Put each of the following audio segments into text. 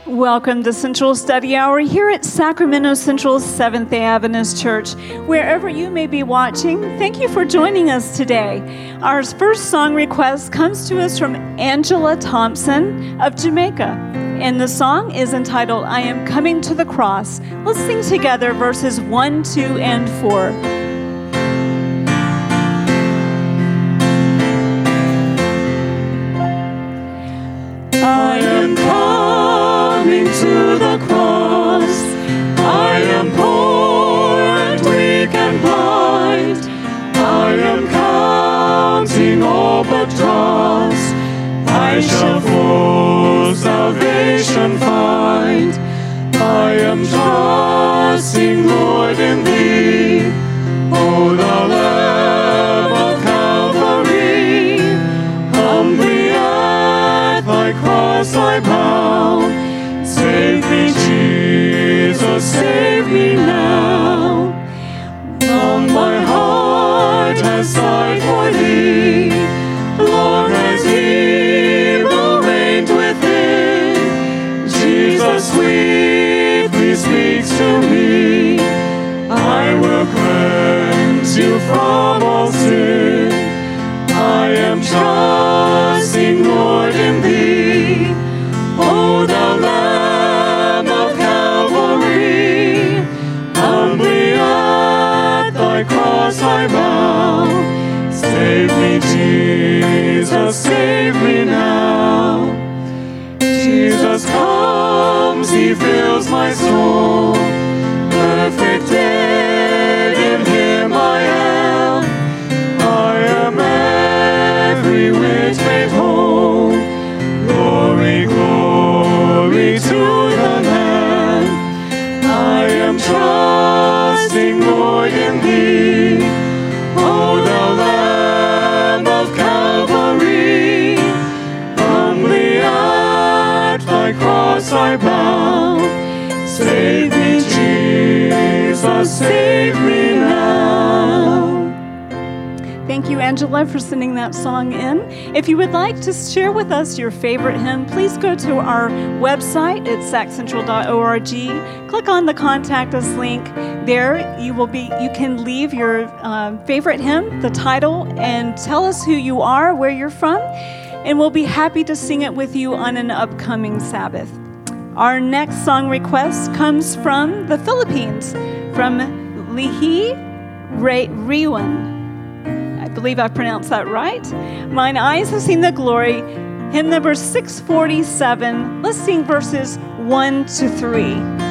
Welcome to Central Study Hour here at Sacramento Central Seventh-day Adventist Church. Wherever you may be watching, thank you for joining us today. Our first song request comes to us from Angela Thompson of Jamaica, and the song is entitled, I Am Coming to the Cross. Let's sing together verses 1, 2, and 4. I am coming to the cross. I am poor and weak and blind. I am counting all but dross. I shall full salvation find. I am trusting, Lord, in Thee. O thou Lamb of Calvary, humbly at Thy cross I bow. Save me, Jesus, save me now. Long my heart has sighed for Thee, long has evil reigned within. Jesus sweetly speaks to me, I will cleanse you from all sin. I am trusting, Lord, in Thee. O thou Lamb of Calvary, humbly at Thy cross I bow. Save me, Jesus, save me now. Jesus comes, He fills my soul. Perfect dead, in Him I am. I am every whit made whole. Glory, glory to the Lamb. I am trusting, Lord, in Thee. O thou Lamb of Calvary, humbly at Thy cross I bow. Save me, Jesus, save me now. Thank you, Angela, for sending that song in. If you would like to share with us your favorite hymn, please go to our website at saccentral.org. Click on the Contact Us link. There you can leave your favorite hymn, the title, and tell us who you are, where you're from, and we'll be happy to sing it with you on an upcoming Sabbath. Our next song request comes from the Philippines, from Lihi Riwan. I believe I pronounced that right. Mine eyes have seen the glory. Hymn number 647. Let's sing verses 1 to 3.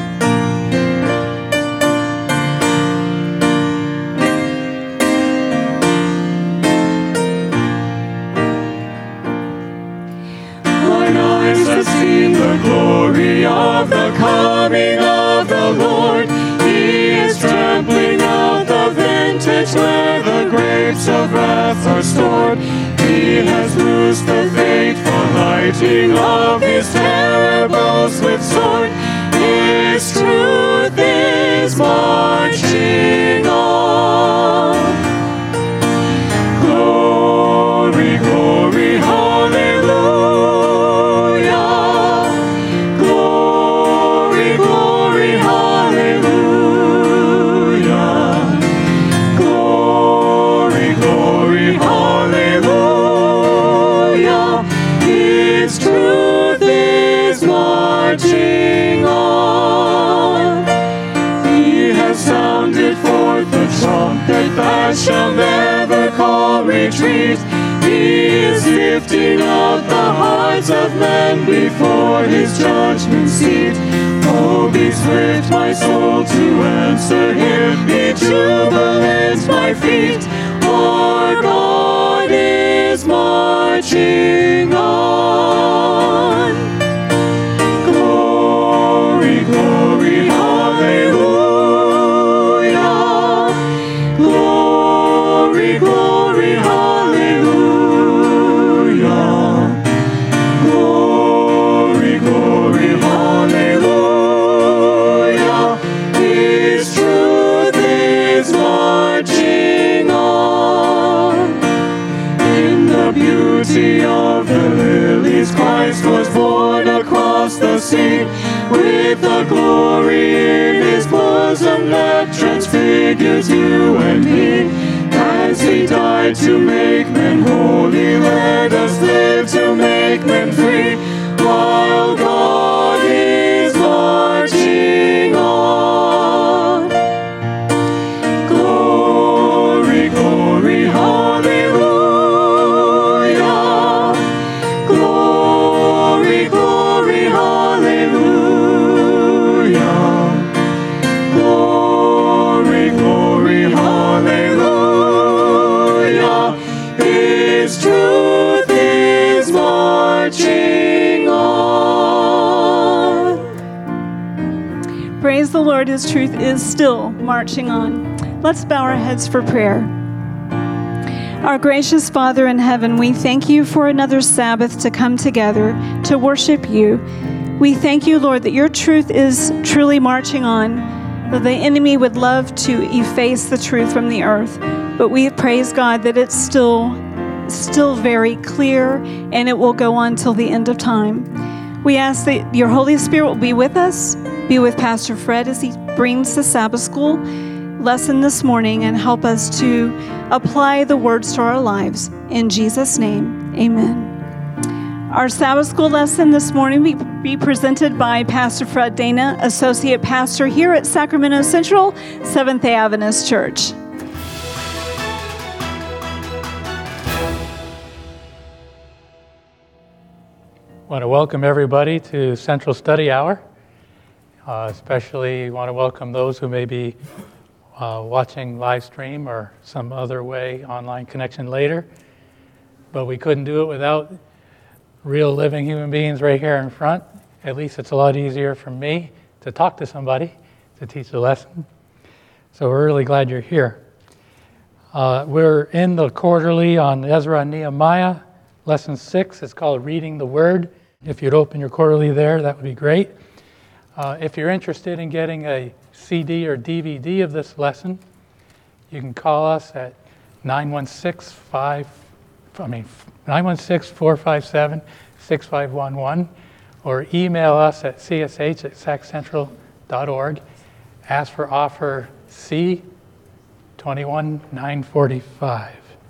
Mine eyes have seen the glory of the coming of the Lord. He is trampling out the vintage where the grapes of wrath are stored. He has loosed the fateful lighting of His terrible swift sword. His truth is marching on. Glory, glory, hallelujah. Glory, glory, hallelujah. Glory, glory, hallelujah. His truth is marching on. He has sounded forth the trumpet that shall never call retreat. He is lifting up the hearts of men before His judgment seat. Oh, be swift, my soul, to answer Him. Be jubilant, my feet. Our God is marching on. Glory, glory, hallelujah. Glory, glory, hallelujah. Glory, glory, hallelujah. His truth across the sea, with the glory in his bosom that transfigures you and me. As he died to make men holy, let us live to make men free, while God is marching on. Glory, glory, hallelujah. Glory, glory, hallelujah. Glory, glory, hallelujah. His truth is marching on. Praise the Lord, his truth is still marching on. Let's bow our heads for prayer. Our gracious Father in heaven, we thank you for another Sabbath to come together to worship you. We thank you, Lord, that your truth is truly marching on, that the enemy would love to efface the truth from the earth. But we praise God that it's still very clear, and it will go on till the end of time. We ask that your Holy Spirit will be with us, be with Pastor Fred as he brings the Sabbath school lesson this morning, and help us to apply the words to our lives. In Jesus' name, amen. Our Sabbath school lesson this morning will be presented by Pastor Fred Dana, Associate Pastor here at Sacramento Central Seventh-day Adventist Church. I want to welcome everybody to Central Study Hour. Especially want to welcome those who may be watching live stream or some other way, online connection later. But we couldn't do it without real living human beings right here in front. At least it's a lot easier for me to talk to somebody to teach the lesson. So we're really glad you're here. We're in the quarterly on Ezra and Nehemiah. Lesson 6 is called Reading the Word. If you'd open your quarterly there, that would be great. If you're interested in getting a CD or DVD of this lesson, you can call us at 916-457-6511 or email us at csh@saccentral.org. Ask for offer C21945.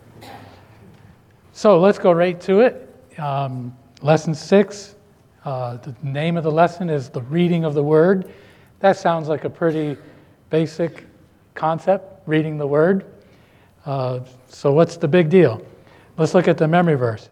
So let's go right to it. Lesson 6, the name of the lesson is The Reading of the Word. That sounds like a pretty basic concept, reading the Word. So what's the big deal? Let's look at the memory verse.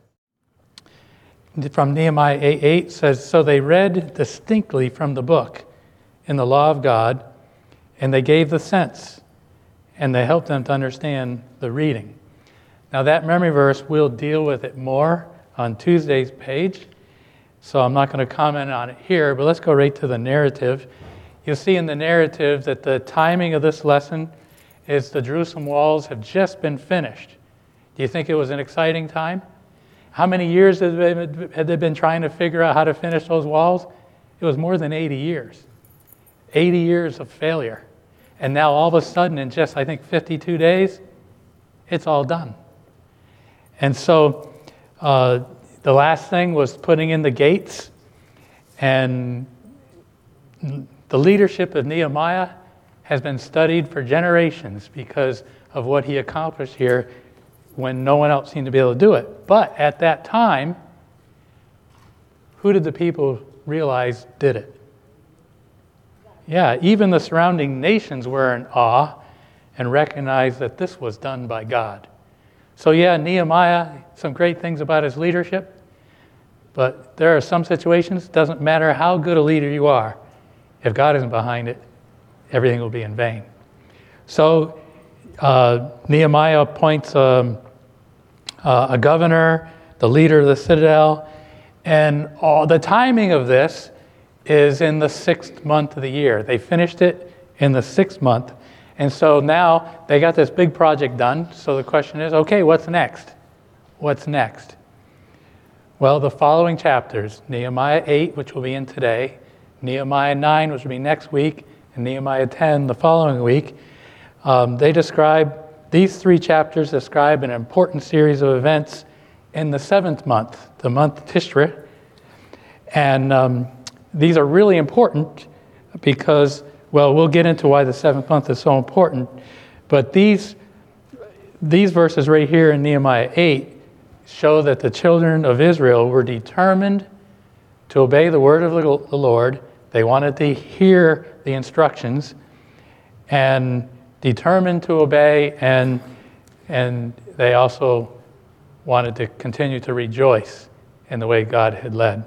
From Nehemiah 8:8 says, "So they read distinctly from the book in the law of God, and they gave the sense, and they helped them to understand the reading." Now that memory verse, we'll deal with it more on Tuesday's page, so I'm not going to comment on it here, but let's go right to the narrative. You'll see in the narrative that the timing of this lesson is the Jerusalem walls have just been finished. Do you think it was an exciting time? How many years had they been trying to figure out how to finish those walls? It was more than 80 years. 80 years of failure. And now all of a sudden, in just, I think, 52 days, it's all done. And so the last thing was putting in the gates. And the leadership of Nehemiah has been studied for generations because of what he accomplished here when no one else seemed to be able to do it. But at that time, who did the people realize did it? Yeah, even the surrounding nations were in awe and recognized that this was done by God. So yeah, Nehemiah, some great things about his leadership, but there are some situations, it doesn't matter how good a leader you are, if God isn't behind it, everything will be in vain. So Nehemiah appoints a governor, the leader of the citadel, and all the timing of this is in the 6th month of the year. They finished it in the 6th month. And so now they got this big project done. So the question is, okay, what's next? What's next? Well, the following chapters, Nehemiah 8, which will be in today, Nehemiah 9, which will be next week, and Nehemiah 10 the following week, these 3 chapters describe an important series of events in the 7th month, the month Tishri. And these are really important because, well, we'll get into why the 7th month is so important, but these verses right here in Nehemiah 8 show that the children of Israel were determined to obey the word of the Lord. They wanted to hear the instructions and determined to obey, and they also wanted to continue to rejoice in the way God had led.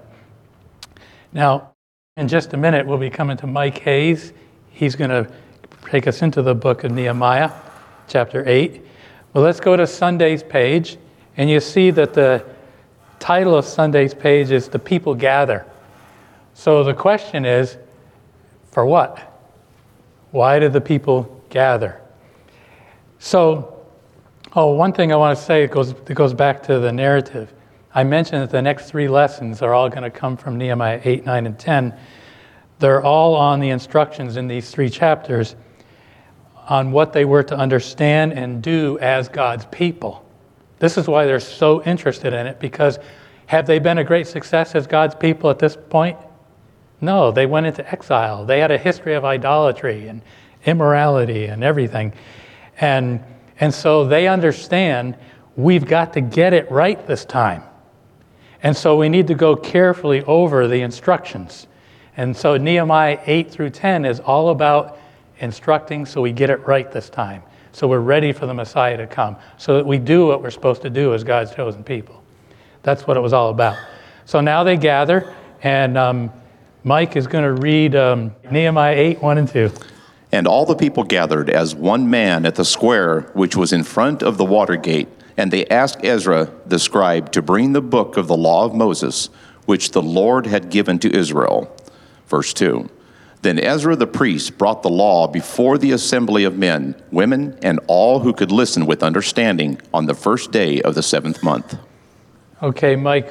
Now, in just a minute, we'll be coming to Mike Hayes. He's going to take us into the book of Nehemiah, chapter 8. Well, let's go to Sunday's page, and you see that the title of Sunday's page is The People Gather. So the question is, for what? Why did the people gather? So, one thing I want to say, it goes back to the narrative. I mentioned that the next 3 lessons are all going to come from Nehemiah 8, 9, and 10. They're all on the instructions in these 3 chapters on what they were to understand and do as God's people. This is why they're so interested in it, because have they been a great success as God's people at this point? No, they went into exile. They had a history of idolatry and immorality and everything. And so they understand we've got to get it right this time. And so we need to go carefully over the instructions. And so Nehemiah 8 through 10 is all about instructing so we get it right this time. So we're ready for the Messiah to come. So that we do what we're supposed to do as God's chosen people. That's what it was all about. So now they gather, and Mike is going to read Nehemiah 8, 1 and 2. And all the people gathered as one man at the square which was in front of the water gate, and they asked Ezra the scribe to bring the book of the law of Moses, which the Lord had given to Israel. Verse 2. Then Ezra the priest brought the law before the assembly of men, women, and all who could listen with understanding on the first day of the 7th month. Okay, Mike,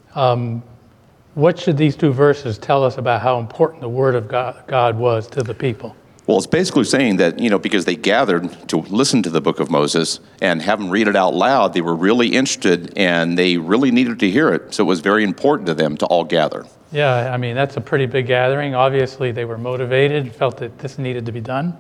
what should these 2 verses tell us about how important the Word of God was to the people? Well, it's basically saying that, because they gathered to listen to the book of Moses and have them read it out loud, they were really interested and they really needed to hear it. So it was very important to them to all gather. Yeah, I mean, that's a pretty big gathering. Obviously, they were motivated, felt that this needed to be done.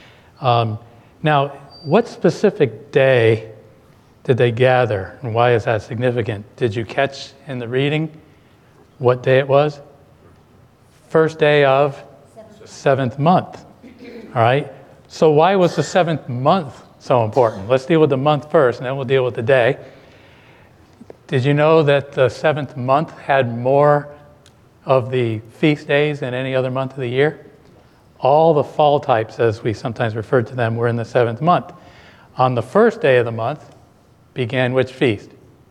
Now, what specific day did they gather, and why is that significant? Did you catch in the reading what day it was? First day of 7th month. All right? So why was the 7th month so important? Let's deal with the month first, and then we'll deal with the day. Did you know that the 7th month had more of the feast days than any other month of the year? All the fall types, as we sometimes refer to them, were in the 7th month. On the first day of the month began which feast?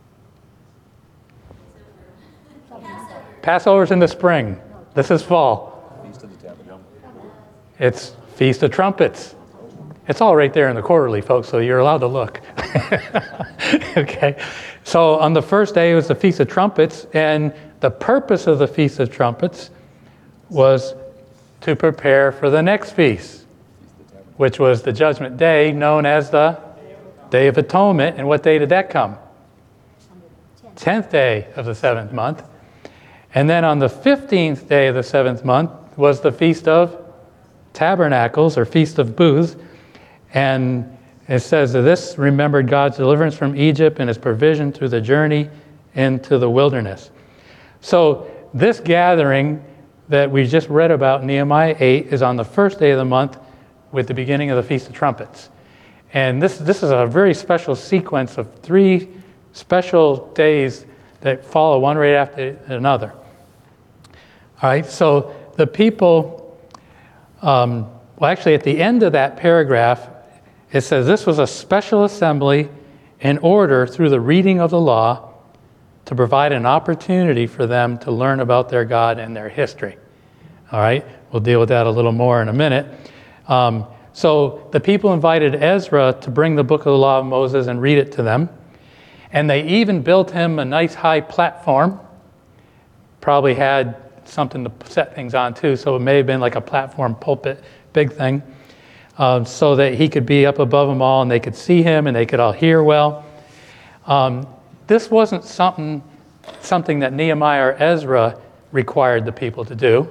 Passover's in the spring. This is fall. Feast of the Tabernacle. It's Feast of Trumpets. It's all right there in the quarterly, folks, so you're allowed to look. Okay. So on the first day, it was the Feast of Trumpets, and the purpose of the Feast of Trumpets was to prepare for the next feast, which was the Judgment Day, known as the Day of Atonement. And what day did that come? 10th day of the 7th month. And then on the 15th day of the 7th month was the Feast of Tabernacles, or Feast of Booths. And it says that this remembered God's deliverance from Egypt and his provision through the journey into the wilderness. So this gathering that we just read about in Nehemiah 8 is on the first day of the month with the beginning of the Feast of Trumpets. And this is a very special sequence of 3 special days that follow one right after another. All right, so the people, actually at the end of that paragraph, it says this was a special assembly in order through the reading of the law to provide an opportunity for them to learn about their God and their history. All right, we'll deal with that a little more in a minute. So the people invited Ezra to bring the book of the law of Moses and read it to them. And they even built him a nice high platform. Probably had something to set things on too, so it may have been like a platform pulpit, big thing, so that he could be up above them all and they could see him and they could all hear well. This wasn't something that Nehemiah or Ezra required the people to do.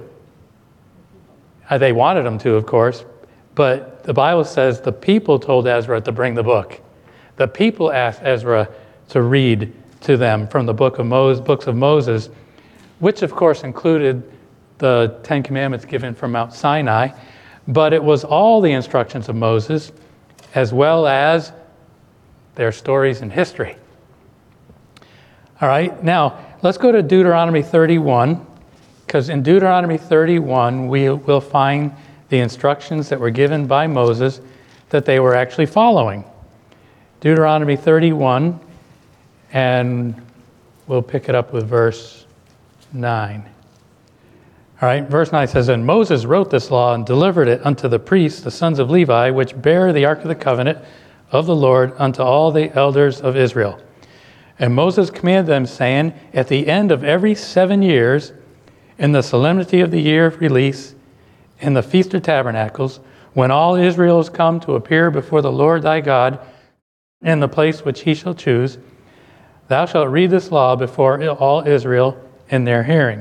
They wanted them to, of course, but the Bible says the people told Ezra to bring the book. The people asked Ezra to read to them from the books of Moses, which of course included the Ten Commandments given from Mount Sinai, but it was all the instructions of Moses, as well as their stories and history. All right, now let's go to Deuteronomy 31, because in Deuteronomy 31 we will find the instructions that were given by Moses that they were actually following. Deuteronomy 31, and we'll pick it up with verse 9. All right, verse 9 says, "And Moses wrote this law and delivered it unto the priests, the sons of Levi, which bear the ark of the covenant of the Lord, unto all the elders of Israel. And Moses commanded them, saying, At the end of every 7 years, in the solemnity of the year of release, in the Feast of Tabernacles, when all Israel is come to appear before the Lord thy God in the place which he shall choose, thou shalt read this law before all Israel in their hearing.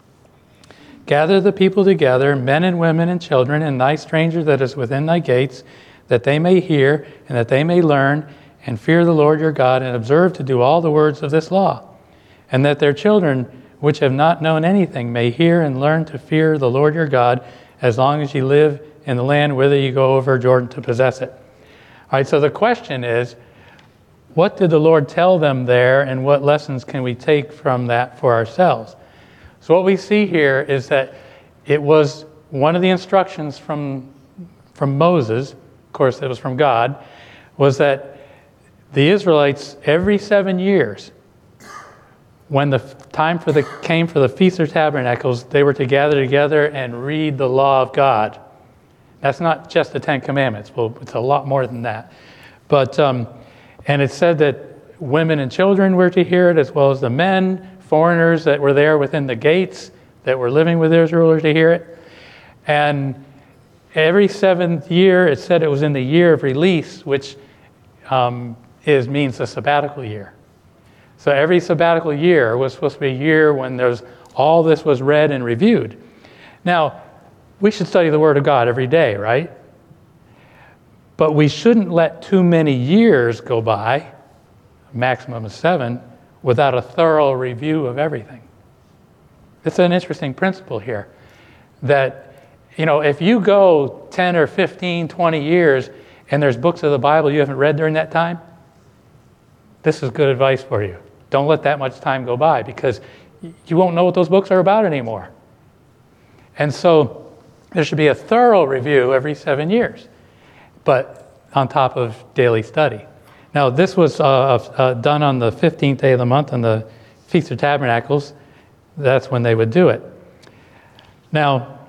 Gather the people together, men and women and children, and thy stranger that is within thy gates, that they may hear and that they may learn and fear the Lord your God and observe to do all the words of this law, and that their children which have not known anything may hear and learn to fear the Lord your God as long as ye live in the land whither you go over Jordan to possess it." All right, so the question is, what did the Lord tell them there, and what lessons can we take from that for ourselves? So what we see here is that it was one of the instructions from Moses, of course it was from God, was that the Israelites every 7 years, when the time came for the Feast of Tabernacles, they were to gather together and read the law of God. That's not just the Ten Commandments. Well, it's a lot more than that. But and it said that women and children were to hear it, as well as the men, foreigners that were there within the gates that were living with Israel were to hear it. And every 7th year, it said it was in the year of release, which means the sabbatical year. So every sabbatical year was supposed to be a year when all this was read and reviewed. Now, we should study the Word of God every day, right? But we shouldn't let too many years go by, a maximum of 7, without a thorough review of everything. It's an interesting principle here that, if you go 10 or 15, 20 years and there's books of the Bible you haven't read during that time, this is good advice for you. Don't let that much time go by, because you won't know what those books are about anymore. And so there should be a thorough review every 7 years, but on top of daily study. Now, this was done on the 15th day of the month on the Feast of Tabernacles. That's when they would do it. Now,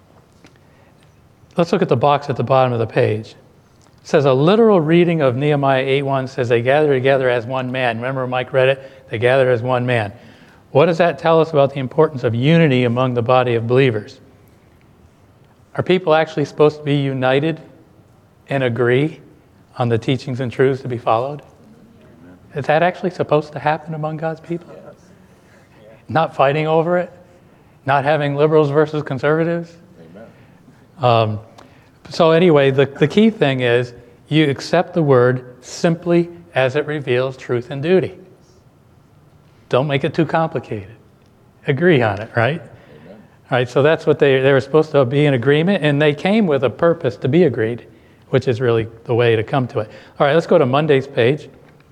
let's look at the box at the bottom of the page. It says a literal reading of Nehemiah 8:1 says they gathered together as one man. Remember Mike read it? They gathered as one man. What does that tell us about the importance of unity among the body of believers? Are people actually supposed to be united and agree on the teachings and truths to be followed? Is that actually supposed to happen among God's people? Yes. Not fighting over it? Not having liberals versus conservatives? Amen. So anyway, the key thing is you accept the Word simply as it reveals truth and duty. Don't make it too complicated. Agree on it, right? Amen. All right, so that's what they were supposed to be in agreement, and they came with a purpose to be agreed, which is really the way to come to it. All right, let's go to Monday's page.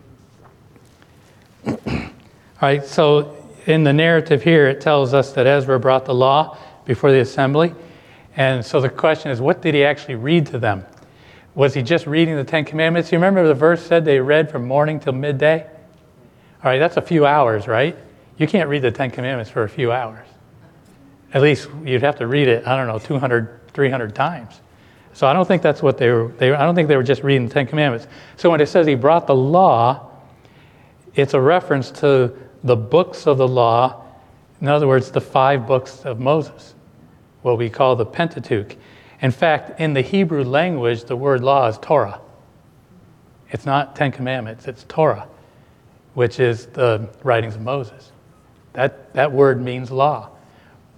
All right, so in the narrative here, it tells us that Ezra brought the law before the assembly. And so the question is, what did he actually read to them? Was he just reading the Ten Commandments? You remember the verse said they read from morning till midday? All right, that's a few hours, right? You can't read the Ten Commandments for a few hours. At least you'd have to read it, 200, 300 times. So I don't think that's what I don't think they were just reading the Ten Commandments. So when it says he brought the law, it's a reference to the books of the law. In other words, the 5 books of Moses, what we call the Pentateuch. In fact, in the Hebrew language, the word law is Torah. It's not 10 Commandments, it's Torah, which is the writings of Moses. That word means law.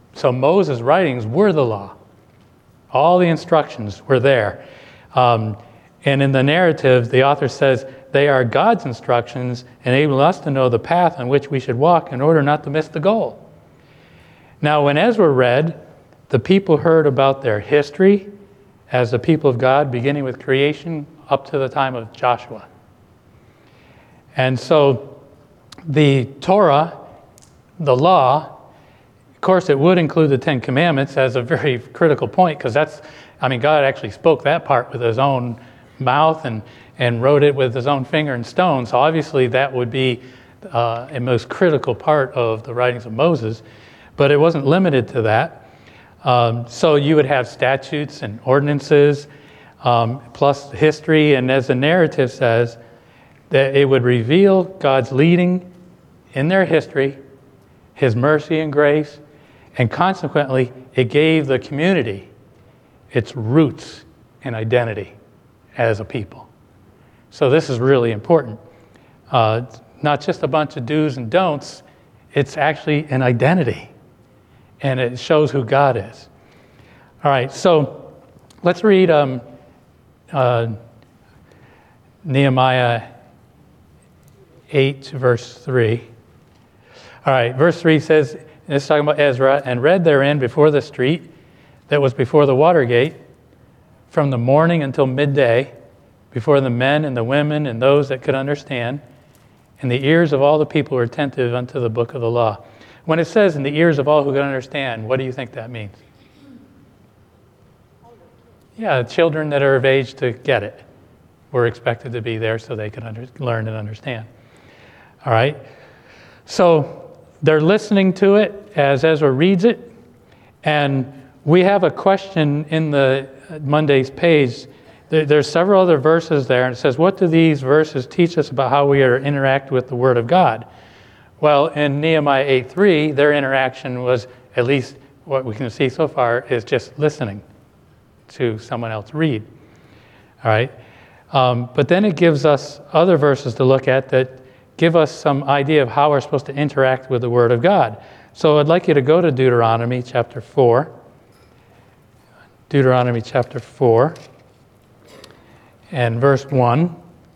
So Moses' writings were the law. All the instructions were there. And in the narrative, the author says, they are God's instructions, enabling us to know the path on which we should walk in order not to miss the goal. Now, when Ezra read, the people heard about their history as the people of God, beginning with creation up to the time of Joshua. And so the Torah, the law, of course, it would include the Ten Commandments as a very critical point, because God actually spoke that part with his own mouth and wrote it with his own finger and stone. So obviously that would be a most critical part of the writings of Moses, but it wasn't limited to that. So you would have statutes and ordinances, plus history, and as the narrative says, that it would reveal God's leading in their history, his mercy and grace, and consequently, it gave the community its roots and identity as a people. So this is really important. Not just a bunch of do's and don'ts, it's actually an identity, and it shows who God is. All right, so let's read Nehemiah 8, verse 3. All right, verse 3 says, it's talking about Ezra, and read therein before the street that was before the water gate, from the morning until midday, before the men and the women and those that could understand, and the ears of all the people were attentive unto the book of the law. When it says in the ears of all who could understand, what do you think that means? Yeah, children that are of age to get it were expected to be there so they could learn and understand. All right, so they're listening to it as Ezra reads it, and we have a question in the Monday's page. There's several other verses there, and it says, what do these verses teach us about how we are to interact with the Word of God? Well, in Nehemiah 8:3, their interaction was, at least what we can see so far, is just listening to someone else read. All right, but then it gives us other verses to look at that give us some idea of how we're supposed to interact with the Word of God. So I'd like you to go to Deuteronomy chapter 4. Deuteronomy chapter 4 and verse 1.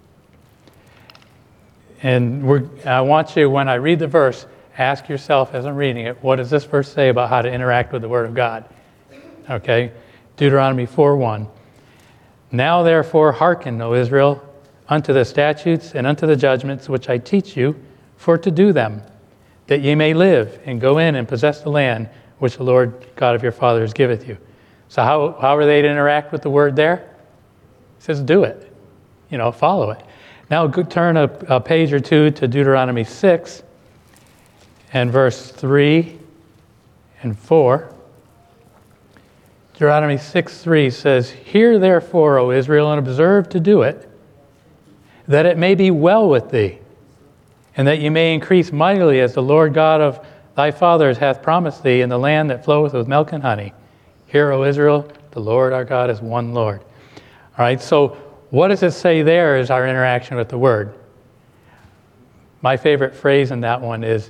And I want you, when I read the verse, ask yourself as I'm reading it, what does this verse say about how to interact with the Word of God? Okay, Deuteronomy 4:1. Now therefore hearken, O Israel, unto the statutes and unto the judgments which I teach you, for to do them, that ye may live and go in and possess the land which the Lord God of your fathers giveth you. So how are they to interact with the Word there? It says do it, follow it. Now turn a page or two to Deuteronomy 6 and verse 3 and 4. Deuteronomy 6:3 says, hear therefore, O Israel, and observe to do it, that it may be well with thee, and that you may increase mightily as the Lord God of thy fathers hath promised thee in the land that floweth with milk and honey. Hear, O Israel, the Lord our God is one Lord. All right, so what does it say there is our interaction with the Word? My favorite phrase in that one is,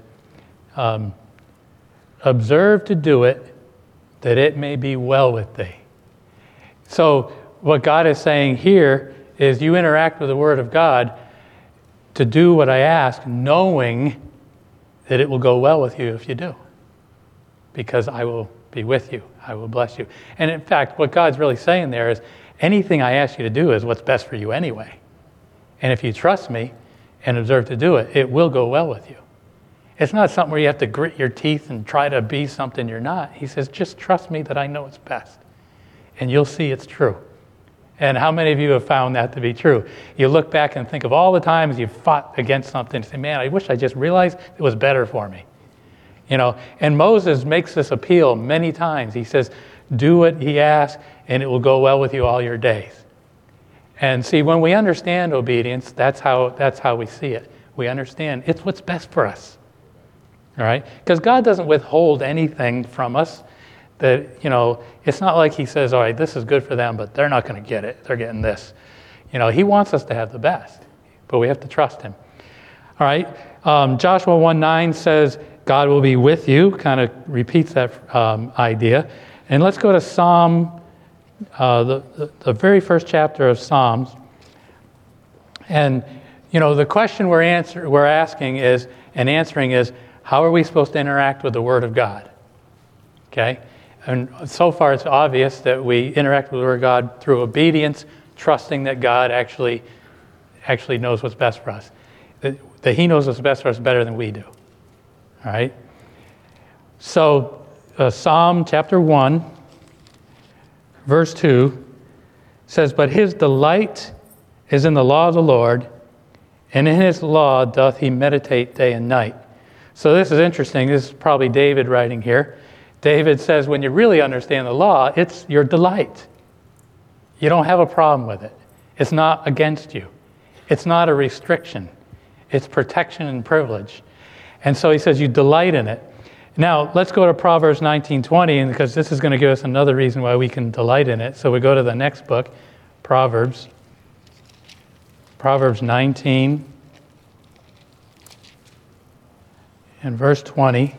observe to do it, that it may be well with thee. So what God is saying here is you interact with the Word of God to do what I ask, knowing that it will go well with you if you do. Because I will be with you. I will bless you. And in fact, what God's really saying there is, anything I ask you to do is what's best for you anyway. And if you trust me and observe to do it, it will go well with you. It's not something where you have to grit your teeth and try to be something you're not. He says, just trust me that I know it's best. And you'll see it's true. And how many of you have found that to be true? You look back and think of all the times you fought against something and say, man, I wish I just realized it was better for me. And Moses makes this appeal many times. He says, do what he asks and it will go well with you all your days. And see, when we understand obedience, that's how we see it. We understand it's what's best for us. All right? Because God doesn't withhold anything from us. That, it's not like he says, all right, this is good for them, but they're not going to get it. They're getting this. He wants us to have the best, but we have to trust him. All right? Joshua 1:9 says, God will be with you, kind of repeats that idea. And let's go to Psalm, the very first chapter of Psalms. And, the question we're asking is, and answering is, how are we supposed to interact with the Word of God? Okay? And so far it's obvious that we interact with the Word of God through obedience, trusting that God actually knows what's best for us. That He knows what's best for us better than we do. All right? So, Psalm chapter 1, verse 2 says, "But his delight is in the law of the Lord, and in his law doth he meditate day and night." So this is interesting. This is probably David writing here. David says when you really understand the law, it's your delight. You don't have a problem with it. It's not against you. It's not a restriction. It's protection and privilege. And so he says you delight in it. Now, let's go to Proverbs 19:20, because this is going to give us another reason why we can delight in it. So we go to the next book, Proverbs 19 and verse 20.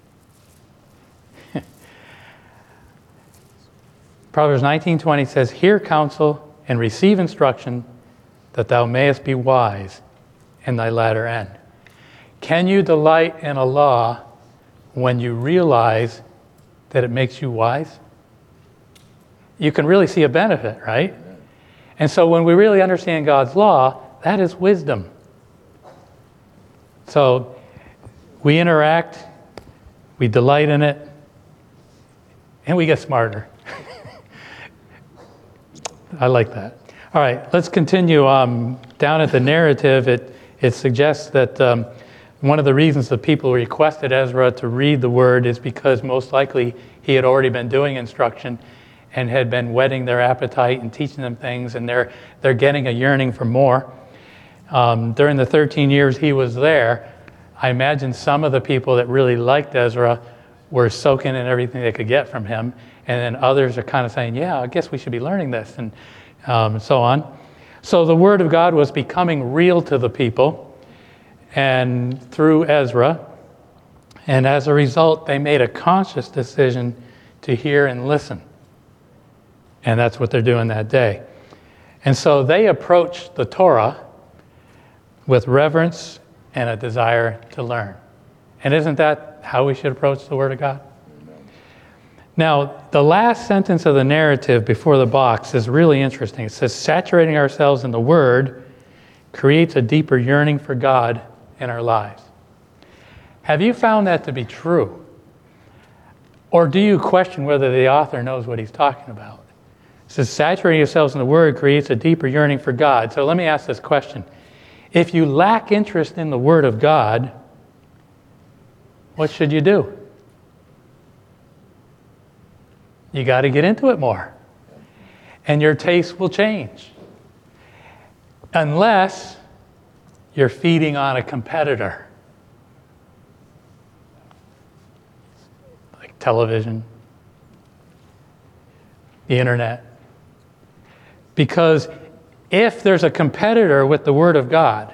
Proverbs 19:20 says, "Hear counsel and receive instruction, that thou mayest be wise in thy latter end." Can you delight in a law when you realize that it makes you wise? You can really see a benefit, right? And so when we really understand God's law, that is wisdom. So we interact, we delight in it, and we get smarter. I like that. All right, let's continue. Down at the narrative, it suggests that one of the reasons the people requested Ezra to read the word is because most likely he had already been doing instruction and had been whetting their appetite and teaching them things, and they're getting a yearning for more. During the 13 years he was there, I imagine some of the people that really liked Ezra were soaking in everything they could get from him, and then others are kind of saying, yeah, I guess we should be learning this, and so on. So the Word of God was becoming real to the people, and through Ezra, and as a result, they made a conscious decision to hear and listen. And that's what they're doing that day. And so they approached the Torah with reverence and a desire to learn. And isn't that how we should approach the Word of God? Now, the last sentence of the narrative before the box is really interesting. It says, "Saturating ourselves in the Word creates a deeper yearning for God in our lives." Have you found that to be true? Or do you question whether the author knows what he's talking about? It says, "Saturating yourselves in the Word creates a deeper yearning for God." So let me ask this question. If you lack interest in the Word of God, what should you do? You got to get into it more. And your taste will change. Unless you're feeding on a competitor. Like television, the internet. Because if there's a competitor with the Word of God,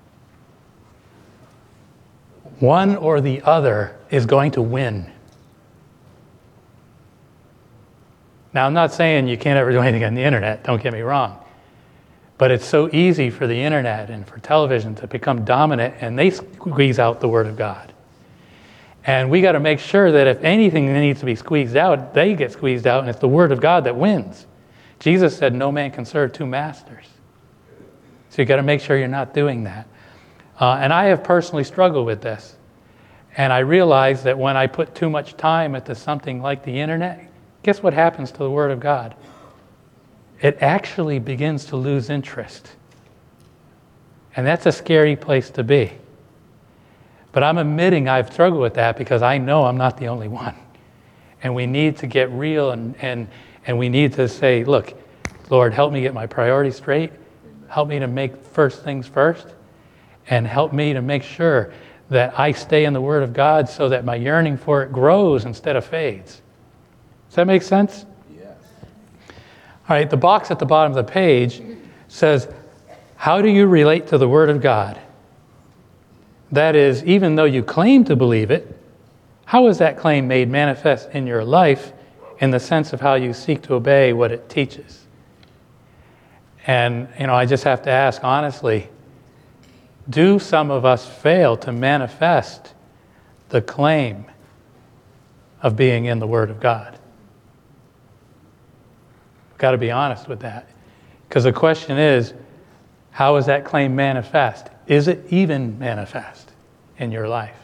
one or the other is going to win. Now, I'm not saying you can't ever do anything on the internet, don't get me wrong. But it's so easy for the internet and for television to become dominant, and they squeeze out the Word of God. And we got to make sure that if anything needs to be squeezed out, they get squeezed out, and it's the Word of God that wins. Jesus said, no man can serve two masters. So you got to make sure you're not doing that. And I have personally struggled with this. And I realize that when I put too much time into something like the internet, guess what happens to the Word of God? It actually begins to lose interest. And that's a scary place to be. But I'm admitting I've struggled with that because I know I'm not the only one. And we need to get real and we need to say, look, Lord, help me get my priorities straight. Help me to make first things first. And help me to make sure that I stay in the Word of God so that my yearning for it grows instead of fades. Does that make sense? Yes. All right, the box at the bottom of the page says, how do you relate to the Word of God? That is, even though you claim to believe it, how is that claim made manifest in your life in the sense of how you seek to obey what it teaches? And, I just have to ask honestly, do some of us fail to manifest the claim of being in the Word of God? We've got to be honest with that. Because the question is, how is that claim manifest? Is it even manifest in your life?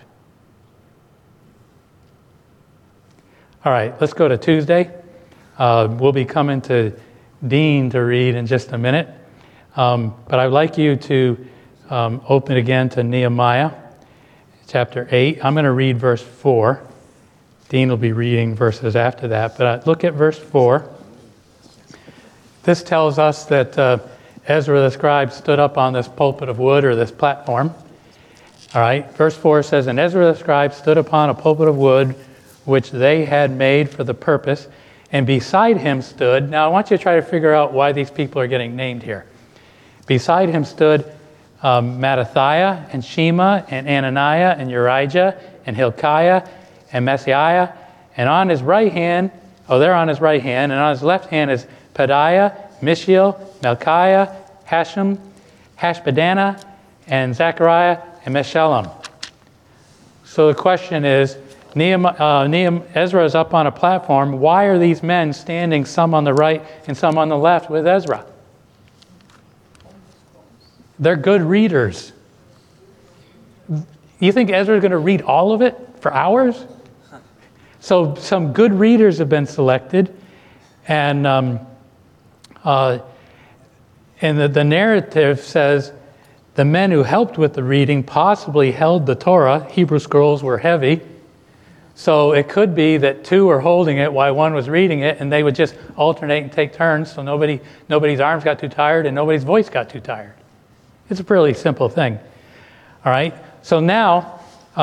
All right, let's go to Tuesday. We'll be coming to Dean to read in just a minute. But I'd like you to open again to Nehemiah chapter 8. I'm going to read verse 4. Dean will be reading verses after that. But look at verse 4. This tells us that Ezra the scribe stood up on this pulpit of wood, or this platform. All right, verse 4 says, "And Ezra the scribe stood upon a pulpit of wood, which they had made for the purpose, and beside him stood," now I want you to try to figure out why these people are getting named here. "Beside him stood Mattathiah, and Shema, and Ananiah, and Urijah, and Hilkiah, and Messiah, and on his right hand, they're on his right hand, and on his left hand is Pedaiah, Mishael, Malchiah, Hashem, Hashbaddanah, and Zechariah, and Meshullam." So the question is, Ezra is up on a platform. Why are these men standing, some on the right and some on the left, with Ezra? They're good readers. You think Ezra is going to read all of it for hours? So some good readers have been selected, and the narrative says the men who helped with the reading possibly held the Torah. Hebrew scrolls were heavy. So it could be that two were holding it while one was reading it, and they would just alternate and take turns so nobody's arms got too tired and nobody's voice got too tired. It's a pretty simple thing. All right? So now,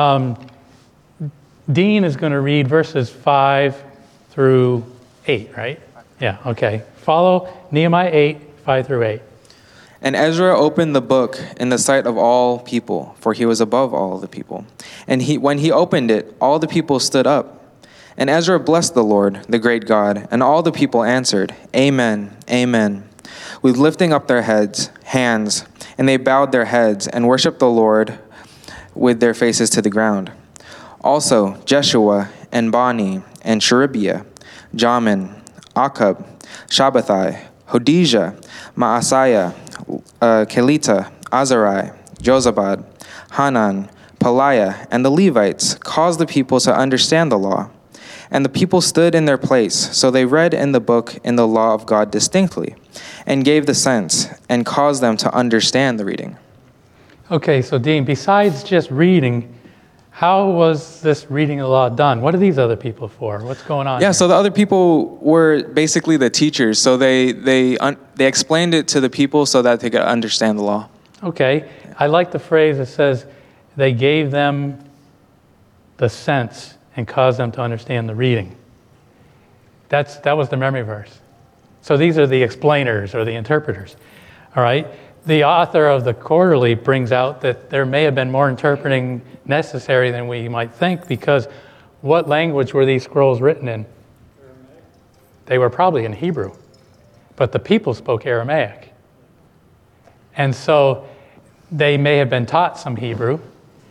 Dean is going to read verses 5 through 8, right? Yeah, okay. Follow Nehemiah 8, 5 through 8. "And Ezra opened the book in the sight of all people, for he was above all the people. And when he opened it, all the people stood up. And Ezra blessed the Lord, the great God, and all the people answered, Amen, Amen, with lifting up their hands, and they bowed their heads and worshiped the Lord with their faces to the ground. Also Jeshua and Bani and Sherebiah, Jamin, Akab, Shabbathai, Hodijah, Maaseiah, Kelita, Azariah, Jozabad, Hanan, Peliah, and the Levites caused the people to understand the law. And the people stood in their place, so they read in the book in the law of God distinctly, and gave the sense, and caused them to understand the reading." Okay, so Dean, besides just reading, how was this reading of the law done? What are these other people for? What's going on Yeah, here? so the other people were basically the teachers. So they explained it to the people so that they could understand the law. Okay, I like the phrase that says they gave them the sense and caused them to understand the reading. That was the memory verse. So these are the explainers or the interpreters. All right. The author of the Quarterly brings out that there may have been more interpreting necessary than we might think, because what language were these scrolls written in? Aramaic. They were probably in Hebrew, but the people spoke Aramaic. And so they may have been taught some Hebrew.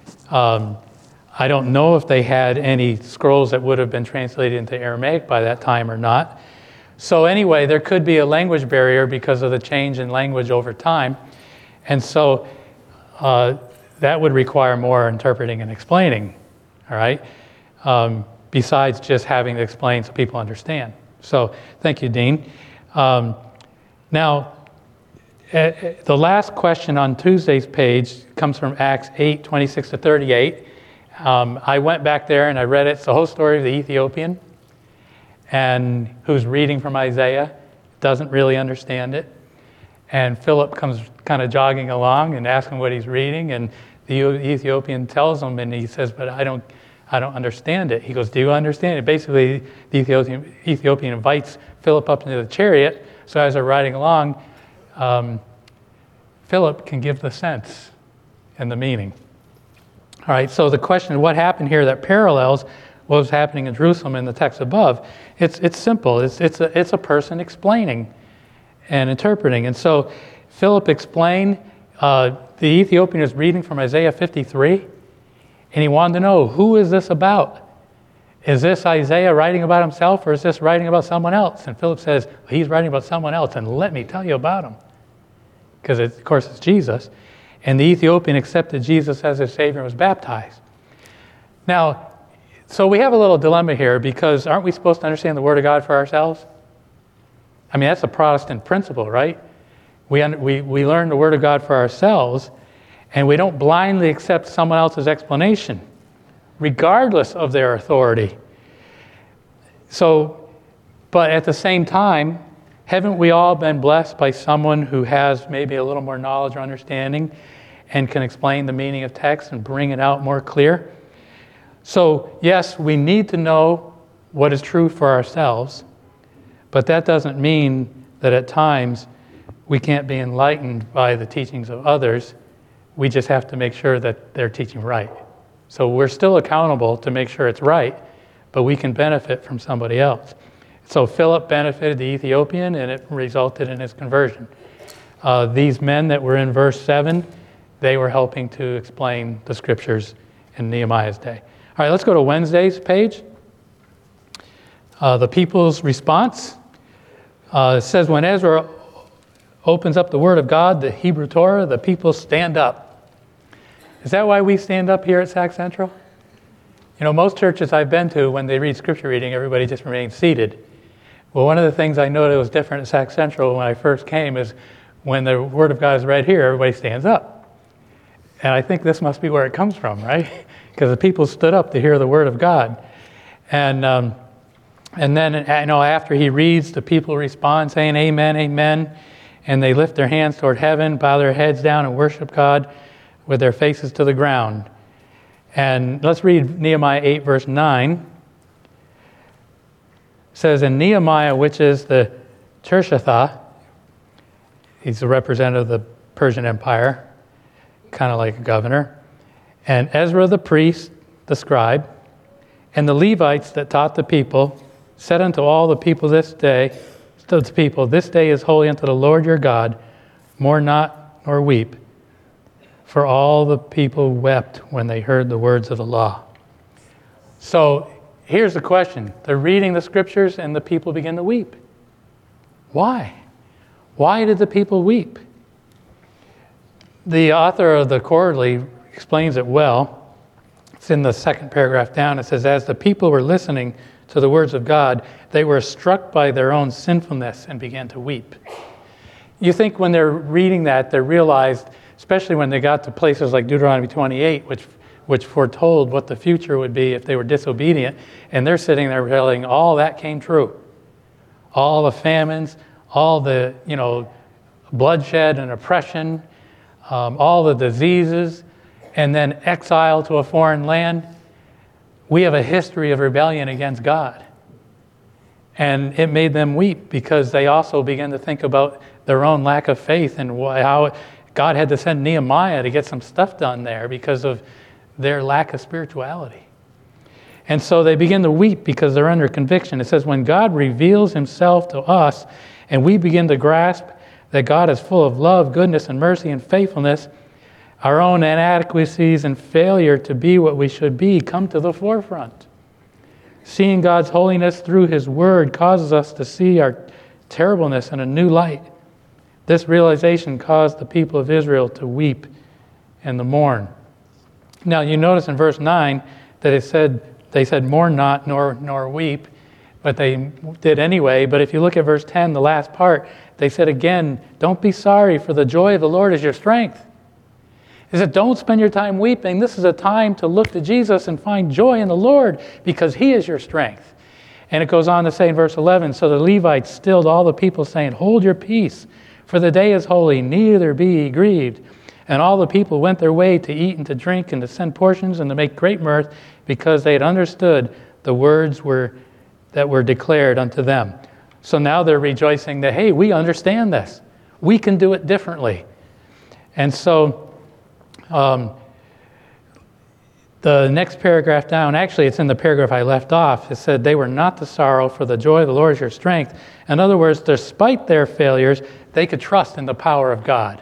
I don't know if they had any scrolls that would have been translated into Aramaic by that time or not. So anyway, there could be a language barrier because of the change in language over time. And so that would require more interpreting and explaining, all right? Besides just having to explain so people understand. So thank you, Dean. Now, the last question on Tuesday's page comes from Acts 8, 26 to 38. I went back there and I read it. It's the whole story of the Ethiopian, and who's reading from Isaiah, doesn't really understand it. And Philip comes kind of jogging along and asks him what he's reading, and the Ethiopian tells him, and he says, but I don't understand it. He goes, do you understand it? Basically, the Ethiopian invites Philip up into the chariot, so as they're riding along, Philip can give the sense and the meaning. All right, so the question, what happened here that parallels what was happening in Jerusalem in the text above? It's simple. It's a person explaining and interpreting. And so Philip explained, the Ethiopian is reading from Isaiah 53, and he wanted to know, who is this about? Is this Isaiah writing about himself, or is this writing about someone else? And Philip says, he's writing about someone else, and let me tell you about him. Because, of course, it's Jesus. And the Ethiopian accepted Jesus as his Savior and was baptized. Now, so we have a little dilemma here, because aren't we supposed to understand the Word of God for ourselves? I mean, that's a Protestant principle, right? We learn the Word of God for ourselves, and we don't blindly accept someone else's explanation, regardless of their authority. So, but at the same time, haven't we all been blessed by someone who has maybe a little more knowledge or understanding and can explain the meaning of text and bring it out more clear? So, yes, we need to know what is true for ourselves, but that doesn't mean that at times we can't be enlightened by the teachings of others. We just have to make sure that they're teaching right. So we're still accountable to make sure it's right, but we can benefit from somebody else. So Philip benefited the Ethiopian, and it resulted in his conversion. These men that were in verse 7, they were helping to explain the scriptures in Nehemiah's day. All right, let's go to Wednesday's page. The people's response. It says, when Ezra opens up the Word of God, the Hebrew Torah, the people stand up. Is that why we stand up here at Sac Central? You know, most churches I've been to, when they read scripture reading, everybody just remains seated. Well, one of the things I noticed was different at Sac Central when I first came is when the Word of God is read here, everybody stands up. And I think this must be where it comes from, right? Because the people stood up to hear the Word of God. And then, you know, after he reads, the people respond saying, amen, amen. And they lift their hands toward heaven, bow their heads down, and worship God with their faces to the ground. And let's read Nehemiah 8, verse 9. It says, and Nehemiah, which is the Tirshatha, he's the representative of the Persian Empire, kind of like a governor, and Ezra the priest, the scribe, and the Levites that taught the people, said unto all the people this day is holy unto the Lord your God, mourn not nor weep. For all the people wept when they heard the words of the law. So here's the question. They're reading the scriptures and the people begin to weep. Why? Why did the people weep? The author of the Quarterly explains it well. It's in the second paragraph down. It says, as the people were listening to the words of God, they were struck by their own sinfulness and began to weep. You think when they're reading that, they realized, especially when they got to places like Deuteronomy 28, which foretold what the future would be if they were disobedient, and they're sitting there realizing all that came true. All the famines, all the, bloodshed and oppression, all the diseases, and then exile to a foreign land. We have a history of rebellion against God. And it made them weep because they also began to think about their own lack of faith and how God had to send Nehemiah to get some stuff done there because of their lack of spirituality. And so they begin to weep because they're under conviction. It says, when God reveals himself to us and we begin to grasp that God is full of love, goodness, and mercy and faithfulness, our own inadequacies and failure to be what we should be come to the forefront. Seeing God's holiness through his word causes us to see our terribleness in a new light. This realization caused the people of Israel to weep and to mourn. Now you notice in verse 9 that they said mourn not nor weep, but they did anyway. But if you look at verse 10, the last part, they said again, don't be sorry, for the joy of the Lord is your strength. He said, don't spend your time weeping. This is a time to look to Jesus and find joy in the Lord because he is your strength. And it goes on to say in verse 11, so the Levites stilled all the people, saying, hold your peace, for the day is holy, neither be ye grieved. And all the people went their way to eat and to drink and to send portions and to make great mirth, because they had understood the words that were declared unto them. So now they're rejoicing that, hey, we understand this. We can do it differently. And so The next paragraph down, actually it's in the paragraph I left off, it said, they were not to sorrow, for the joy of the Lord is your strength. In other words, despite their failures, they could trust in the power of God.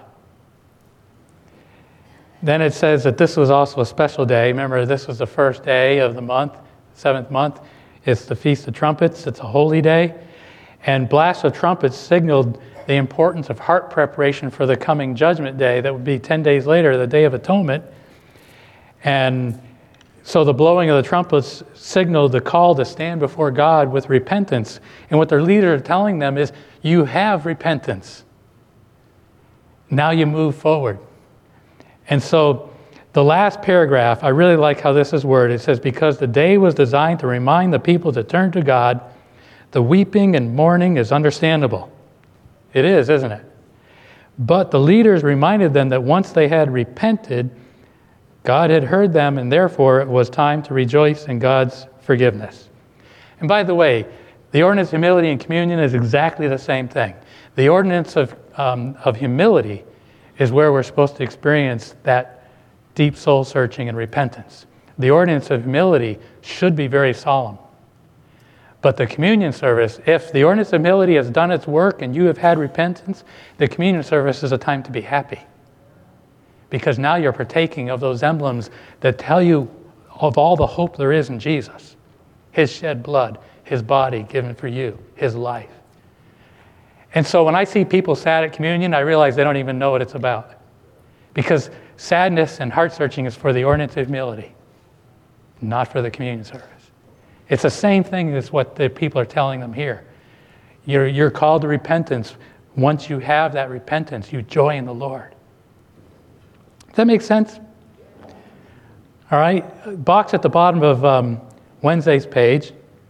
Then it says that this was also a special day. Remember, this was the first day of the month, 7th month. It's the Feast of Trumpets. It's a holy day. And blasts of trumpets signaled the importance of heart preparation for the coming judgment day that would be 10 days later, the Day of Atonement. And so the blowing of the trumpets signaled the call to stand before God with repentance. And what their leader is telling them is, you have repentance. Now you move forward. And so the last paragraph, I really like how this is worded. It says, because the day was designed to remind the people to turn to God, the weeping and mourning is understandable. It is, isn't it? But the leaders reminded them that once they had repented, God had heard them, and therefore it was time to rejoice in God's forgiveness. And by the way, the ordinance of humility and communion is exactly the same thing. The ordinance of humility is where we're supposed to experience that deep soul searching and repentance. The ordinance of humility should be very solemn. But the communion service, if the ordinance of humility has done its work and you have had repentance, the communion service is a time to be happy. Because now you're partaking of those emblems that tell you of all the hope there is in Jesus. His shed blood, his body given for you, his life. And so when I see people sad at communion, I realize they don't even know what it's about. Because sadness and heart searching is for the ordinance of humility, not for the communion service. It's the same thing as what the people are telling them here. You're called to repentance. Once you have that repentance, you joy in the Lord. Does that make sense? All right. Box at the bottom of Wednesday's page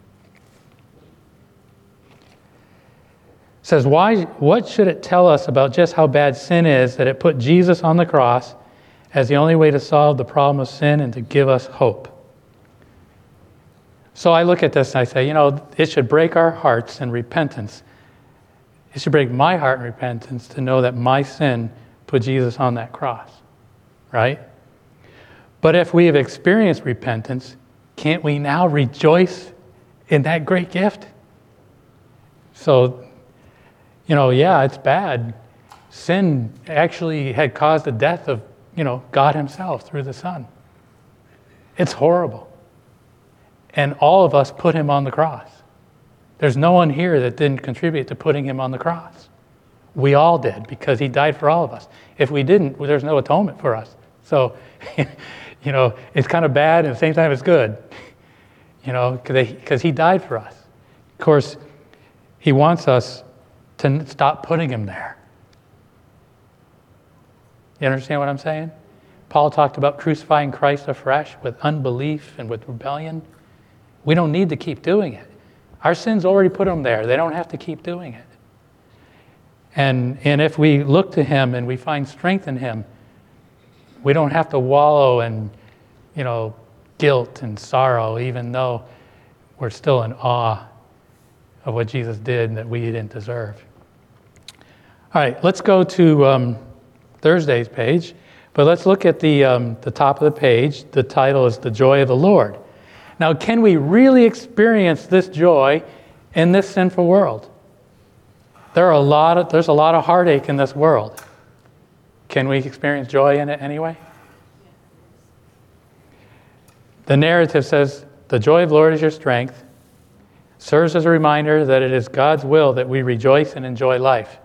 says, what should it tell us about just how bad sin is that it put Jesus on the cross as the only way to solve the problem of sin and to give us hope? So I look at this and I say, it should break our hearts in repentance. It should break my heart in repentance to know that my sin put Jesus on that cross, right? But if we have experienced repentance, can't we now rejoice in that great gift? So, it's bad. Sin actually had caused the death of, God himself through the Son. It's horrible. And all of us put him on the cross. There's no one here that didn't contribute to putting him on the cross. We all did, because he died for all of us. If we didn't, there's no atonement for us. So, it's kind of bad, and at the same time it's good. Because he died for us. Of course, he wants us to stop putting him there. You understand what I'm saying? Paul talked about crucifying Christ afresh with unbelief and with rebellion. We don't need to keep doing it. Our sins already put them there. They don't have to keep doing it. And if we look to him and we find strength in him, we don't have to wallow in, guilt and sorrow, even though we're still in awe of what Jesus did and that we didn't deserve. All right, let's go to Thursday's page. But let's look at the top of the page. The title is The Joy of the Lord. Now, can we really experience this joy in this sinful world? There's a lot of heartache in this world. Can we experience joy in it anyway? The narrative says, the joy of the Lord is your strength, serves as a reminder that it is God's will that we rejoice and enjoy life.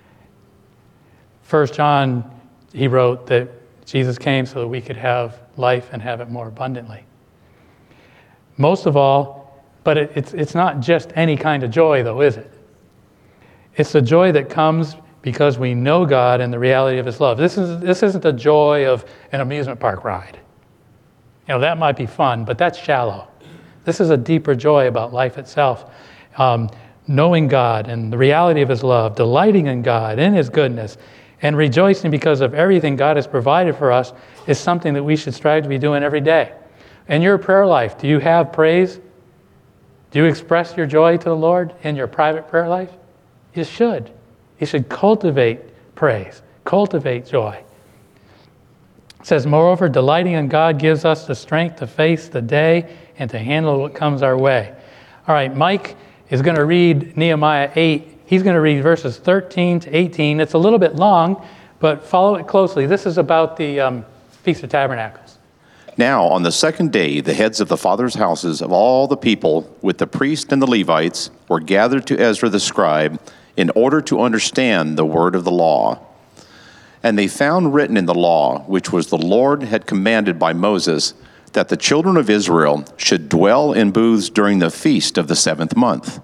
1 John, he wrote that Jesus came so that we could have life and have it more abundantly. Most of all, but it's not just any kind of joy, though, is it? It's the joy that comes because we know God and the reality of his love. This isn't the joy of an amusement park ride. That might be fun, but that's shallow. This is a deeper joy about life itself. Knowing God and the reality of his love, delighting in God, in his goodness, and rejoicing because of everything God has provided for us is something that we should strive to be doing every day. In your prayer life, do you have praise? Do you express your joy to the Lord in your private prayer life? You should. You should cultivate praise, cultivate joy. It says, moreover, delighting in God gives us the strength to face the day and to handle what comes our way. All right, Mike is going to read Nehemiah 8. He's going to read verses 13 to 18. It's a little bit long, but follow it closely. This is about the Feast of Tabernacles. Now, on the second day, the heads of the fathers' houses of all the people, with the priests and the Levites, were gathered to Ezra the scribe in order to understand the word of the law. And they found written in the law, which was the Lord had commanded by Moses, that the children of Israel should dwell in booths during the feast of the 7th month,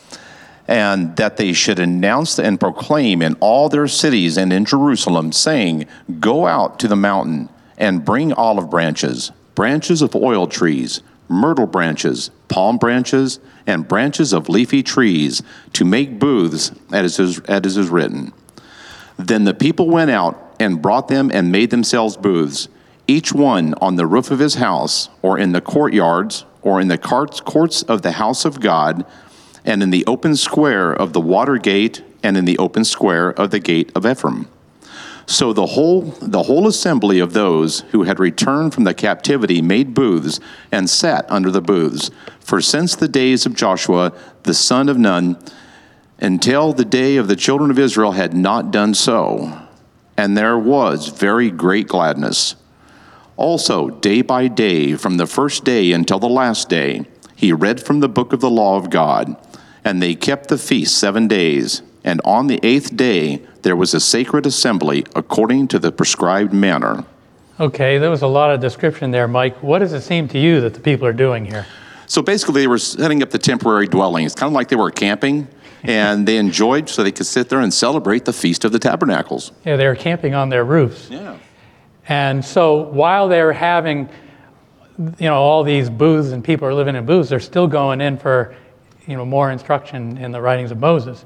and that they should announce and proclaim in all their cities and in Jerusalem, saying, go out to the mountain and bring olive branches, branches of oil trees, myrtle branches, palm branches, and branches of leafy trees, to make booths, as is written. Then the people went out and brought them and made themselves booths, each one on the roof of his house, or in the courtyards, or in the courts of the house of God, and in the open square of the water gate, and in the open square of the gate of Ephraim. So the whole assembly of those who had returned from the captivity made booths and sat under the booths. For since the days of Joshua, the son of Nun, until the day of the children of Israel had not done so. And there was very great gladness. Also, day by day, from the first day until the last day, he read from the book of the law of God. And they kept the feast 7 days. And on the 8th day, there was a sacred assembly according to the prescribed manner. Okay, there was a lot of description there, Mike. What does it seem to you that the people are doing here? So basically, they were setting up the temporary dwellings, kind of like they were camping. And they enjoyed, so they could sit there and celebrate the Feast of the Tabernacles. Yeah, they were camping on their roofs. Yeah. And so while they were having, all these booths and people are living in booths, they're still going in for, more instruction in the writings of Moses.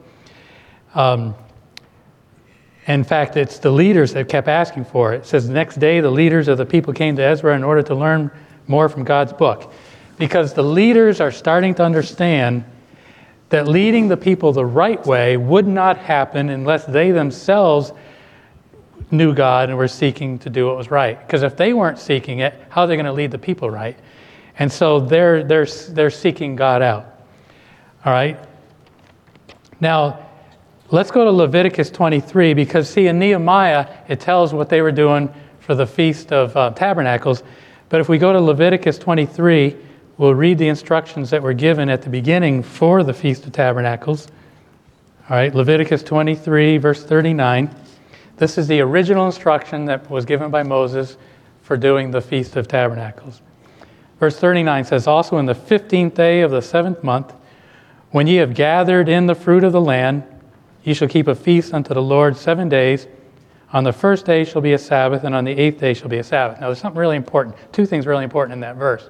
In fact, it's the leaders that kept asking for it. It says, the next day the leaders of the people came to Ezra in order to learn more from God's book. Because the leaders are starting to understand that leading the people the right way would not happen unless they themselves knew God and were seeking to do what was right. Because if they weren't seeking it, how are they going to lead the people right? And so they're seeking God out. All right? Now, let's go to Leviticus 23, because see, in Nehemiah, it tells what they were doing for the Feast of Tabernacles. But if we go to Leviticus 23, we'll read the instructions that were given at the beginning for the Feast of Tabernacles. All right, Leviticus 23, verse 39. This is the original instruction that was given by Moses for doing the Feast of Tabernacles. Verse 39 says, also in the 15th day of the 7th month, when ye have gathered in the fruit of the land, ye shall keep a feast unto the Lord 7 days. On the first day shall be a Sabbath, and on the 8th day shall be a Sabbath. Now there's something really important, two things really important in that verse.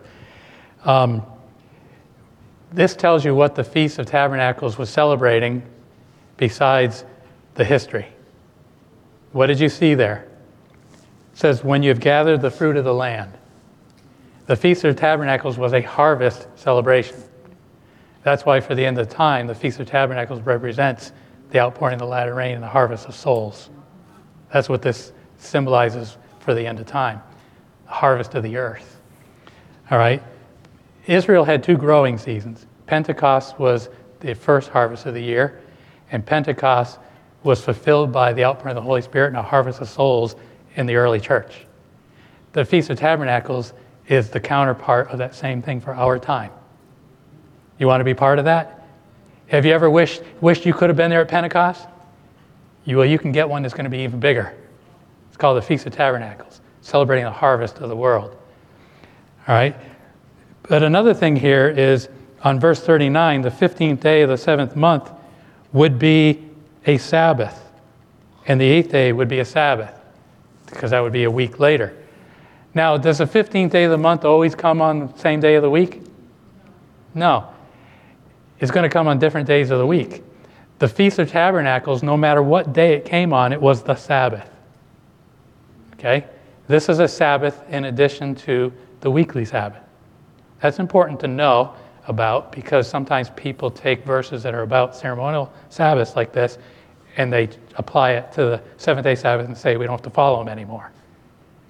This tells you what the Feast of Tabernacles was celebrating besides the history. What did you see there? It says, when you have gathered the fruit of the land. The Feast of Tabernacles was a harvest celebration. That's why for the end of time, the Feast of Tabernacles represents the outpouring of the latter rain and the harvest of souls. That's what this symbolizes for the end of time, the harvest of the earth. All right? Israel had 2 growing seasons. Pentecost was the first harvest of the year, and Pentecost was fulfilled by the outpouring of the Holy Spirit and a harvest of souls in the early church. The Feast of Tabernacles is the counterpart of that same thing for our time. You want to be part of that? Have you ever wished you could have been there at Pentecost? You can get one that's going to be even bigger. It's called the Feast of Tabernacles, celebrating the harvest of the world. All right? But another thing here is, on verse 39, the 15th day of the 7th month would be a Sabbath, and the 8th day would be a Sabbath, because that would be a week later. Now, does the 15th day of the month always come on the same day of the week? No. It's going to come on different days of the week. The Feast of Tabernacles, no matter what day it came on, it was the Sabbath. Okay? This is a Sabbath in addition to the weekly Sabbath. That's important to know about, because sometimes people take verses that are about ceremonial Sabbaths like this and they apply it to the 7th-day Sabbath and say we don't have to follow them anymore.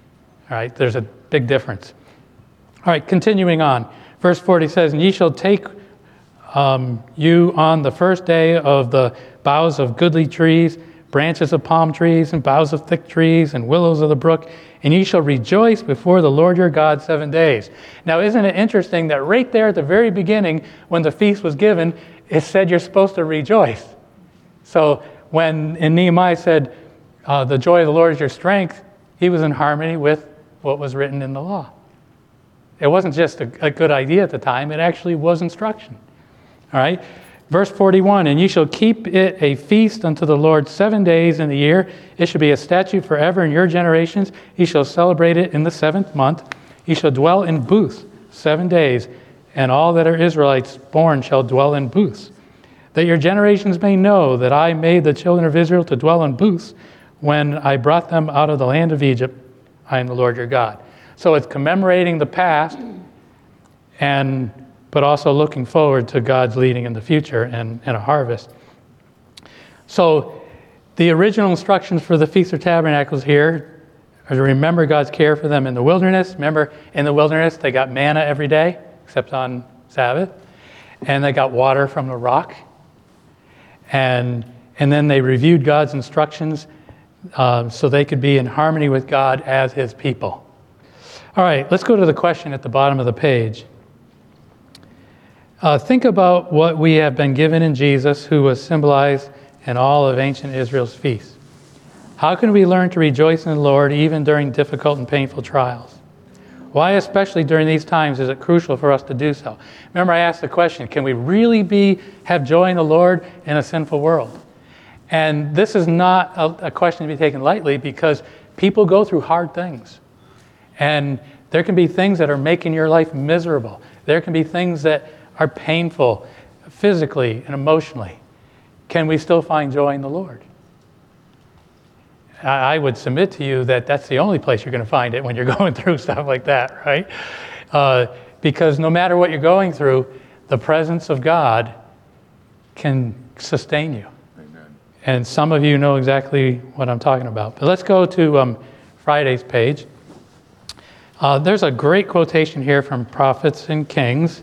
All right, there's a big difference. All right, continuing on. Verse 40 says, "And ye shall take you on the first day of the boughs of goodly trees, branches of palm trees, and boughs of thick trees, and willows of the brook, and ye shall rejoice before the Lord your God 7 days." Now, isn't it interesting that right there at the very beginning, when the feast was given, it said you're supposed to rejoice. So when in Nehemiah said, the joy of the Lord is your strength, he was in harmony with what was written in the law. It wasn't just a good idea at the time, it actually was instruction. All right? Verse 41, "And ye shall keep it a feast unto the Lord 7 days in the year. It shall be a statute forever in your generations. Ye shall celebrate it in the 7th month. Ye shall dwell in booths 7 days, and all that are Israelites born shall dwell in booths. That your generations may know that I made the children of Israel to dwell in booths when I brought them out of the land of Egypt. I am the Lord your God." So it's commemorating the past, but also looking forward to God's leading in the future and a harvest. So the original instructions for the Feast of Tabernacles here are to remember God's care for them in the wilderness. Remember, in the wilderness, they got manna every day, except on Sabbath. And they got water from the rock. And then they reviewed God's instructions so they could be in harmony with God as his people. All right, let's go to the question at the bottom of the page. Think about what we have been given in Jesus, who was symbolized in all of ancient Israel's feasts. How can we learn to rejoice in the Lord even during difficult and painful trials? Why, especially during these times, is it crucial for us to do so? Remember, I asked the question, can we really have joy in the Lord in a sinful world? And this is not a question to be taken lightly, because people go through hard things. And there can be things that are making your life miserable. There can be things that are painful physically and emotionally. Can we still find joy in the Lord? I would submit to you that that's the only place you're going to find it when you're going through stuff like that, right? Because no matter what you're going through, the presence of God can sustain you. Amen. And some of you know exactly what I'm talking about. But let's go to Friday's page. There's a great quotation here from Prophets and Kings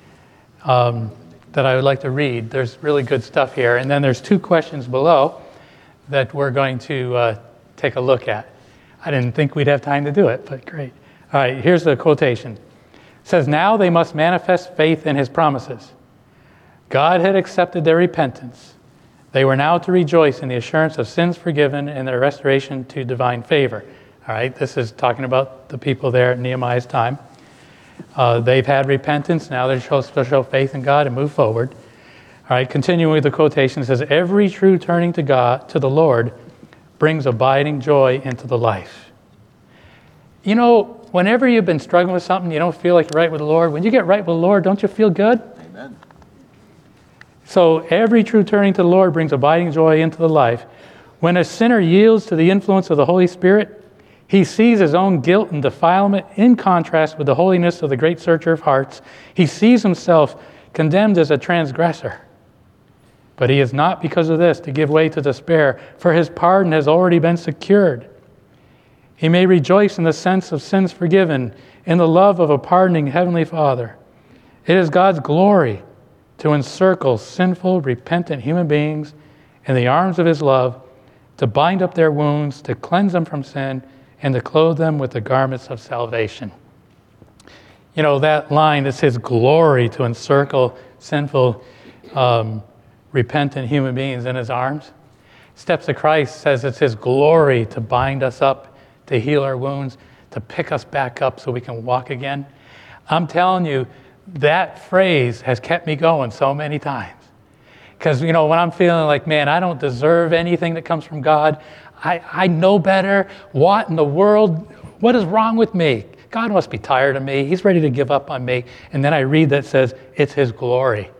that I would like to read. There's really good stuff here. And then there's 2 questions below that we're going to take a look at. I didn't think we'd have time to do it, but great. All right, here's the quotation. It says, "Now they must manifest faith in his promises. God had accepted their repentance. They were now to rejoice in the assurance of sins forgiven and their restoration to divine favor." All right, this is talking about the people there at Nehemiah's time. They've had repentance. Now they're supposed to show faith in God and move forward. All right, continuing with the quotation, it says, "Every true turning to God, to the Lord, brings abiding joy into the life." You know, whenever you've been struggling with something, you don't feel like you're right with the Lord, when you get right with the Lord, don't you feel good? Amen. So every true turning to the Lord brings abiding joy into the life. When a sinner yields to the influence of the Holy Spirit, he sees his own guilt and defilement in contrast with the holiness of the great searcher of hearts. He sees himself condemned as a transgressor. But he is not, because of this, to give way to despair, for his pardon has already been secured. He may rejoice in the sense of sins forgiven, in the love of a pardoning Heavenly Father. It is God's glory to encircle sinful, repentant human beings in the arms of his love, to bind up their wounds, to cleanse them from sin, and to clothe them with the garments of salvation. You know, that line, it's his glory to encircle sinful, repentant human beings in his arms. Steps of Christ says it's his glory to bind us up, to heal our wounds, to pick us back up so we can walk again. I'm telling you, that phrase has kept me going so many times. Because, you know, when I'm feeling like, man, I don't deserve anything that comes from God, I know better. What in the world? What is wrong with me? God must be tired of me. He's ready to give up on me. And then I read that says, it's his glory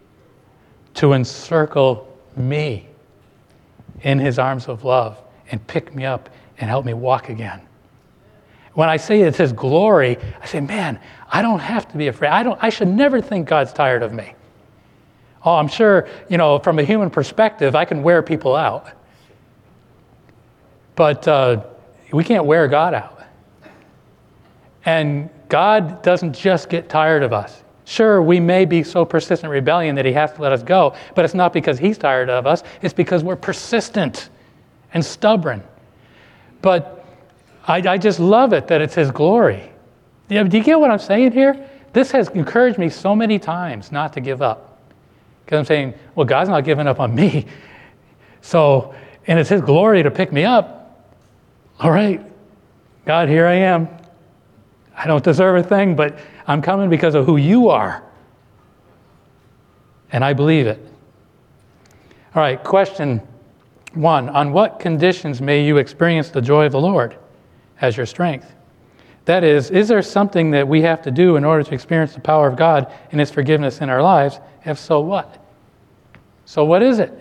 to encircle me in his arms of love and pick me up and help me walk again. When I say it's his glory, I say, man, I don't have to be afraid. I should never think God's tired of me. Oh, I'm sure, you know, from a human perspective, I can wear people out. But we can't wear God out. And God doesn't just get tired of us. Sure, we may be so persistent in rebellion that he has to let us go, but it's not because he's tired of us. It's because we're persistent and stubborn. But I just love it that it's his glory. Do you get what I'm saying here? This has encouraged me so many times not to give up. Because I'm saying, well, God's not giving up on me. So, and it's his glory to pick me up. All right, God, here I am. I don't deserve a thing, but I'm coming because of who you are. And I believe it. All right, question 1. On what conditions may you experience the joy of the Lord as your strength? That is there something that we have to do in order to experience the power of God and his forgiveness in our lives? If so, what? So what is it?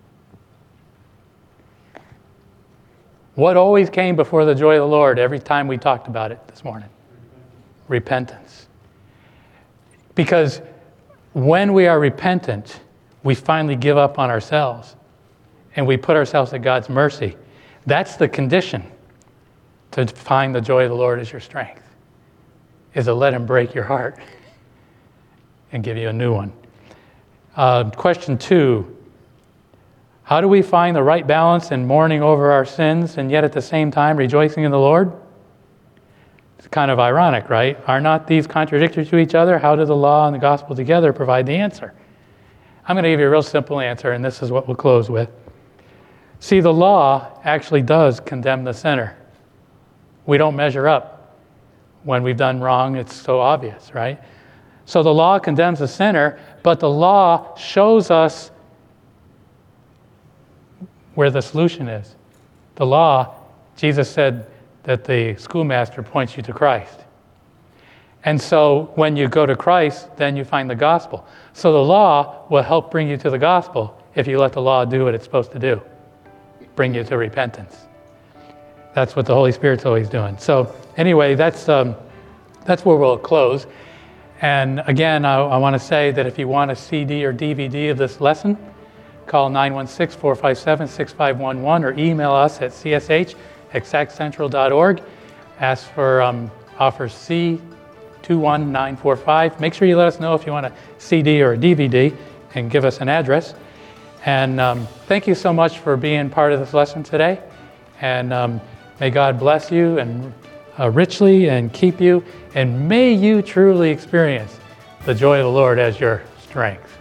What always came before the joy of the Lord every time we talked about it this morning? Repentance. Because when we are repentant, we finally give up on ourselves and we put ourselves at God's mercy. That's the condition to find the joy of the Lord as your strength, is to let him break your heart and give you a new one. Question 2, how do we find the right balance in mourning over our sins and yet at the same time rejoicing in the Lord? It's kind of ironic, right? Are not these contradictory to each other? How do the law and the gospel together provide the answer? I'm going to give you a real simple answer, and this is what we'll close with. See, the law actually does condemn the sinner. We don't measure up when we've done wrong. It's so obvious, right? So the law condemns the sinner, but the law shows us where the solution is. The law, Jesus said that the schoolmaster points you to Christ. And so when you go to Christ, then you find the gospel. So the law will help bring you to the gospel if you let the law do what it's supposed to do, bring you to repentance. That's what the Holy Spirit's always doing. So anyway, that's where we'll close. And again, I want to say that if you want a CD or DVD of this lesson, call 916-457-6511 or email us at csh@sacscentral.org. Ask for offer C21945. Make sure you let us know if you want a CD or a DVD and give us an address. And thank you so much for being part of this lesson today. And may God bless you and richly and keep you. And may you truly experience the joy of the Lord as your strength.